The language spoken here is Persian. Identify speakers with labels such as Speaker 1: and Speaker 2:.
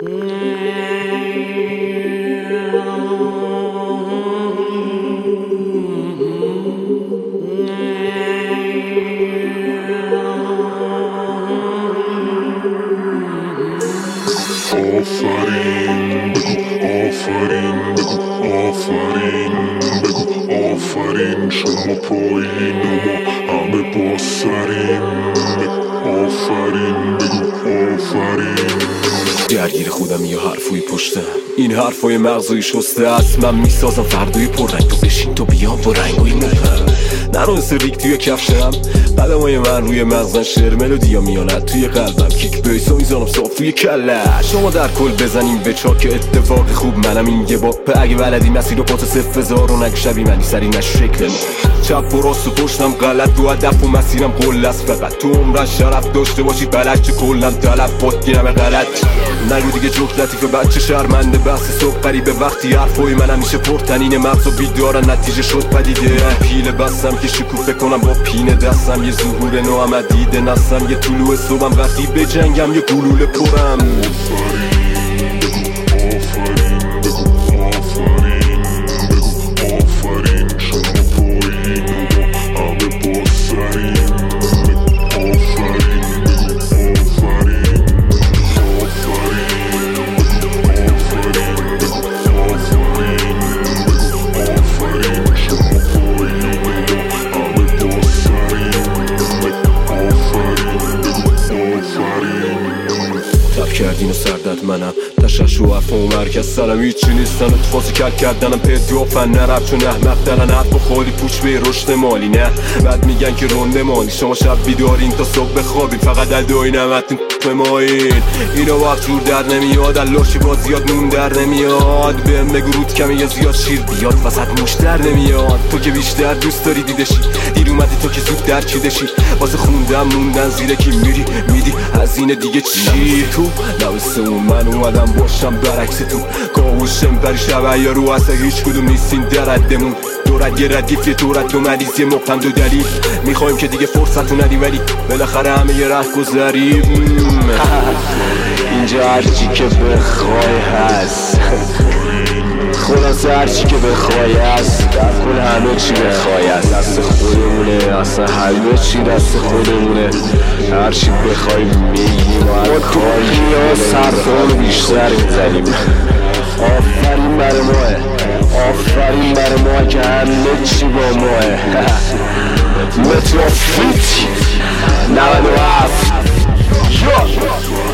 Speaker 1: آفرین شما پایین و ما همه با سریم. آفرین بگو آفرین.
Speaker 2: درگیر خودم یا حرفوی پشتم، این حرفای مغزوی شسته است. من میسازم فردوی پررنگ، تو بشین تو بیام با رنگوی مپم. نرو مثل ریک توی کفشم، قدمای من روی مغزن، شعر ملودیا میاند توی قلبم، کیک بیسا میزانم صاف توی کله. شما در کل بزنیم به چاک اتفاق خوب، منم این یه باپه. اگه بلدی مسیر و پات 0,000 و نگو شبی منی سری نشو شکل ما. چپ و راست و پشتم غلط، تو هدف و مسیرم قل است. فقط تو عمرن شرف داشته باشی بلد چه کلم تلفات گیرم غلط. نگو دیگه جوک لطیف بچه شرمنده، بحث صبح قریبه وقتی حرفای منم میشه پرتنین مغز و بیدارن. نتیجه شد پدیده پیله بستم که شکوفه کنم با پینه دستم. یه ظهور نوامد دیده نستم، یه طلوع صبحم وقتی به جنگم یه گلوله پرم. کردین و سردت منم تشش و عفو و مرکز سرم هیچی نیستن. اتفاقی کل کردنم پدی و فن نرب چون احمق دارن حرف و خالی پوچ به رشد مالی. نه بعد میگن که رونده مالی، شما شب بیدارین تا صبح بخوابین، فقط ادعای نمتون مایین. اینا وقت جور در نمیاد، اللاشی با زیاد نون در نمیاد. بهم بگو رود کمی یا زیاد شیر بیاد وسط موش در نمیاد. تو که بیشتر دوست داری دیدشی، دیر اومدی تو که زود در چیدشی. واسه خوندم موندن زیره کی میدی از این دیگه چی؟ تو نوست اون من اومدم باشم برعکس تو. کاوشم بری شبه یا رو اصلا هیچ کدوم نیستین در حدمون. دورت یه ردیف دورت دو مریض یه مقم دو دلیل. میخوایم که دیگه فرصتو ندی ولی بالاخره همه یه ره گذریم.
Speaker 3: اینجا هرچی که بخوای هست، خلاصه هرچی که بخوای هست، در کل همه چی بخوای هست. دست خودمونه، اصلا همه چی دست خودمونه. هرچی بخوای میگیم و هر کاری ها سرطان بیشتر میزنیم. آفرین بر ماه، آفرین بر ماه که همه چی با ماه. مترو فیت 97